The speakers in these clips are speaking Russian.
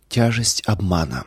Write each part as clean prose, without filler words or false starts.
Тяжесть обмана.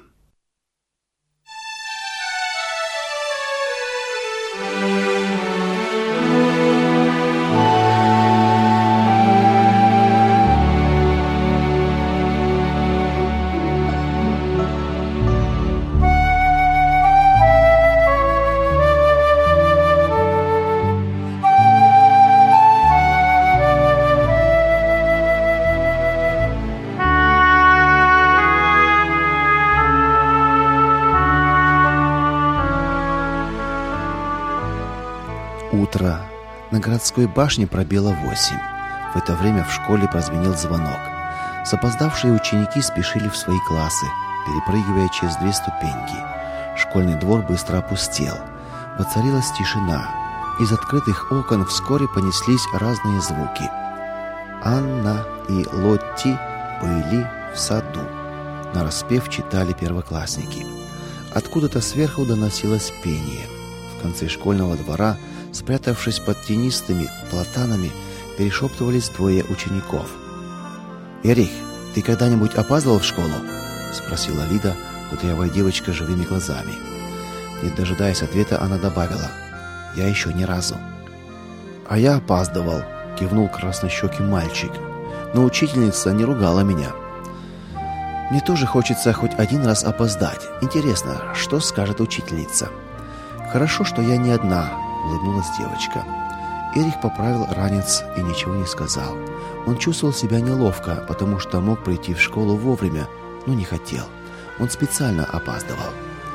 Утро. На городской башне пробило 8. В это время в школе прозвенел звонок. Запоздавшие ученики спешили в свои классы, перепрыгивая через 2 ступеньки. Школьный двор быстро опустел. Воцарилась тишина. Из открытых окон вскоре понеслись разные звуки. Анна и Лотти были в саду. Нараспев читали первоклассники. Откуда-то сверху доносилось пение. В конце школьного двора, спрятавшись под тенистыми платанами, перешептывались 2 учеников. «Эрих, ты когда-нибудь опаздывал в школу?» — спросила Лида, кудрявая девочка с живыми глазами. Не дожидаясь ответа, она добавила: «Я еще ни разу». «А я опаздывал», — кивнул краснощекий мальчик. «Но учительница не ругала меня». «Мне тоже хочется хоть один раз опоздать. Интересно, что скажет учительница?» «Хорошо, что я не одна», — улыбнулась девочка. Эрих поправил ранец и ничего не сказал. Он чувствовал себя неловко, потому что мог прийти в школу вовремя, но не хотел. Он специально опаздывал.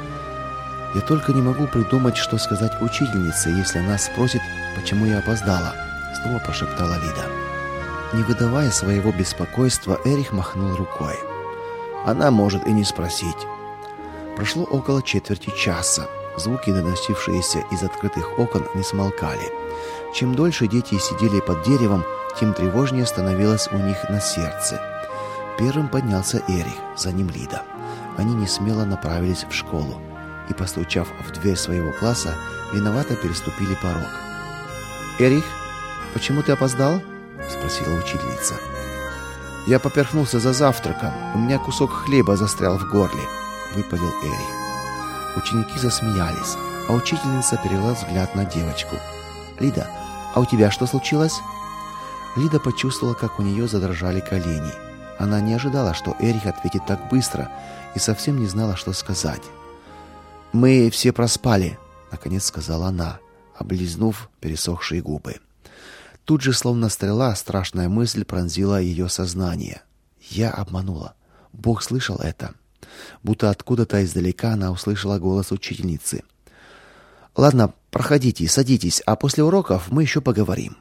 «Я только не могу придумать, что сказать учительнице, если она спросит, почему я опоздала», — снова прошептала Лида. Не выдавая своего беспокойства, Эрих махнул рукой. «Она может и не спросить». Прошло около четверти часа. Звуки, доносившиеся из открытых окон, не смолкали. Чем дольше дети сидели под деревом, тем тревожнее становилось у них на сердце. Первым поднялся Эрих, за ним Лида. Они несмело направились в школу и, постучав в дверь своего класса, виновато переступили порог. «Эрих, почему ты опоздал?» — спросила учительница. «Я поперхнулся за завтраком. У меня кусок хлеба застрял в горле», — выпалил Эрих. Ученики засмеялись, а учительница перевела взгляд на девочку. «Лида, а у тебя что случилось?» Лида почувствовала, как у нее задрожали колени. Она не ожидала, что Эрих ответит так быстро, и совсем не знала, что сказать. «Мы все проспали», — наконец сказала она, облизнув пересохшие губы. Тут же, словно стрела, страшная мысль пронзила ее сознание. «Я обманула. Бог слышал это». Будто откуда-то издалека она услышала голос учительницы. «Ладно, проходите, садитесь, а после уроков мы еще поговорим».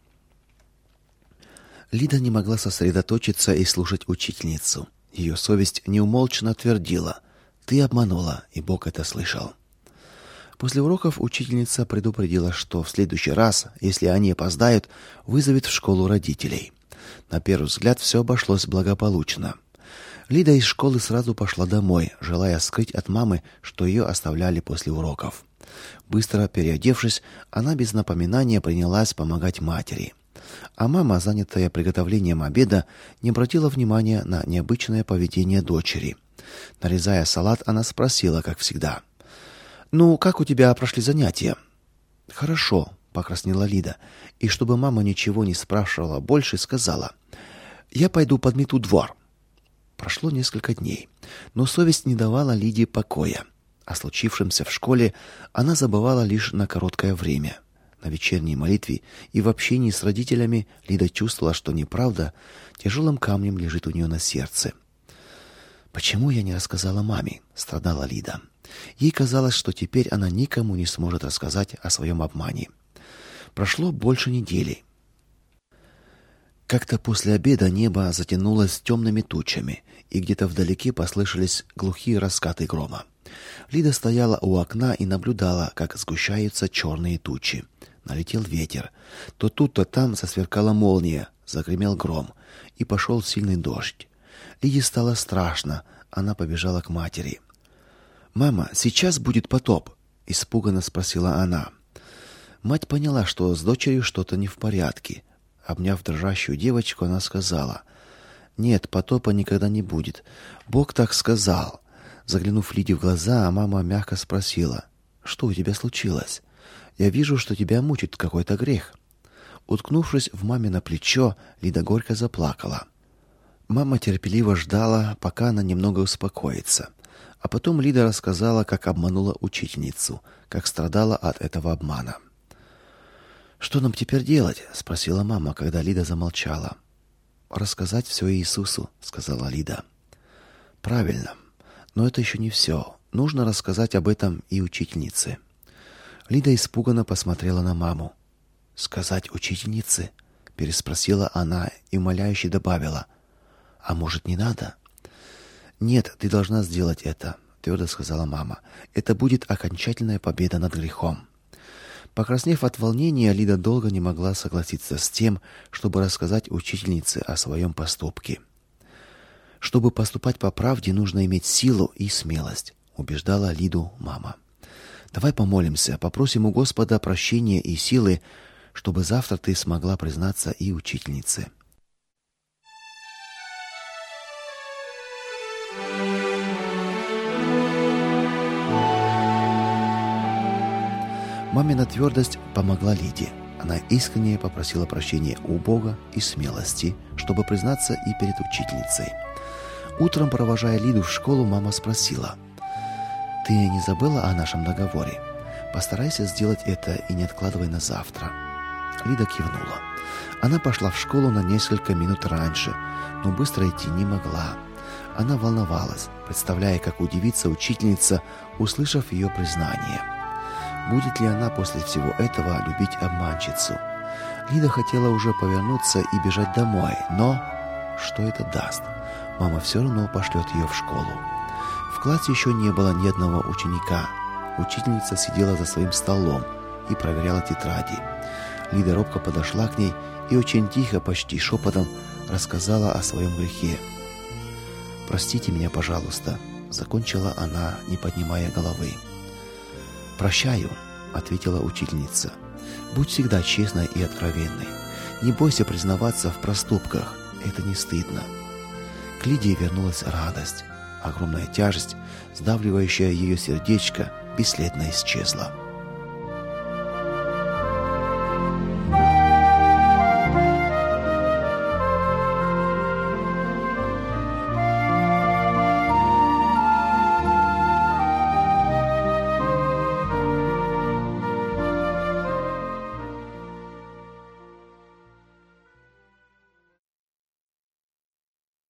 Лида не могла сосредоточиться и слушать учительницу. Ее совесть неумолчно твердила: «Ты обманула, и Бог это слышал». После уроков учительница предупредила, что в следующий раз, если они опоздают, вызовет в школу родителей. На первый взгляд все обошлось благополучно. Лида из школы сразу пошла домой, желая скрыть от мамы, что ее оставляли после уроков. Быстро переодевшись, она без напоминания принялась помогать матери. А мама, занятая приготовлением обеда, не обратила внимания на необычное поведение дочери. Нарезая салат, она спросила, как всегда: «Ну, как у тебя прошли занятия?» «Хорошо», — покраснела Лида, и, чтобы мама ничего не спрашивала больше, сказала: «Я пойду подмету двор». Прошло несколько дней, но совесть не давала Лиде покоя. О случившемся в школе она забывала лишь на короткое время. На вечерней молитве и в общении с родителями Лида чувствовала, что неправда тяжелым камнем лежит у нее на сердце. «Почему я не рассказала маме?» — страдала Лида. Ей казалось, что теперь она никому не сможет рассказать о своем обмане. Прошло больше недели. Как-то после обеда небо затянулось темными тучами, и где-то вдалеке послышались глухие раскаты грома. Лида стояла у окна и наблюдала, как сгущаются черные тучи. Налетел ветер. То тут, то там засверкала молния, загремел гром, и пошел сильный дождь. Лиде стало страшно. Она побежала к матери. «Мама, сейчас будет потоп?» — испуганно спросила она. Мать поняла, что с дочерью что-то не в порядке. Обняв дрожащую девочку, она сказала: Нет, потопа никогда не будет. Бог так сказал. Заглянув Лиде в глаза, мама мягко спросила: "Что у тебя случилось? Я вижу, что тебя мучит какой-то грех". Уткнувшись в мамино плечо, Лида горько заплакала. Мама терпеливо ждала, пока она немного успокоится. А потом Лида рассказала, как обманула учительницу, как страдала от этого обмана. "Что нам теперь делать?" спросила мама, когда Лида замолчала. "Рассказать все Иисусу", сказала Лида. "Правильно. Но это еще не все. Нужно рассказать об этом и учительнице". Лида испуганно посмотрела на маму. "Сказать учительнице?" переспросила она и умоляюще добавила: "А может, не надо?" "Нет, ты должна сделать это", твердо сказала мама. "Это будет окончательная победа над грехом". Покраснев от волнения, Лида долго не могла согласиться с тем, чтобы рассказать учительнице о своем поступке. "Чтобы поступать по правде, нужно иметь силу и смелость", убеждала Лиду мама. "Давай помолимся, попросим у Господа прощения и силы, чтобы завтра ты смогла признаться и учительнице". Мамина твердость помогла Лиде. Она искренне попросила прощения у Бога и смелости, чтобы признаться и перед учительницей. Утром, провожая Лиду в школу, мама спросила: "Ты не забыла о нашем договоре? Постарайся сделать это и не откладывай на завтра". Лида кивнула. Она пошла в школу на несколько минут раньше, но быстро идти не могла. Она волновалась, представляя, как удивится учительница, услышав ее признание. Будет ли она после всего этого любить обманщицу? Лида хотела уже повернуться и бежать домой, но что это даст? Мама все равно пошлет ее в школу. В классе еще не было ни одного ученика. Учительница сидела за своим столом и проверяла тетради. Лида робко подошла к ней и очень тихо, почти шепотом рассказала о своем грехе. "Простите меня, пожалуйста", закончила она, не поднимая головы. "Прощаю", ответила учительница. "Будь всегда честной и откровенной. Не бойся признаваться в проступках, это не стыдно". К Лиде вернулась радость. Огромная тяжесть, сдавливающая ее сердечко, бесследно исчезла.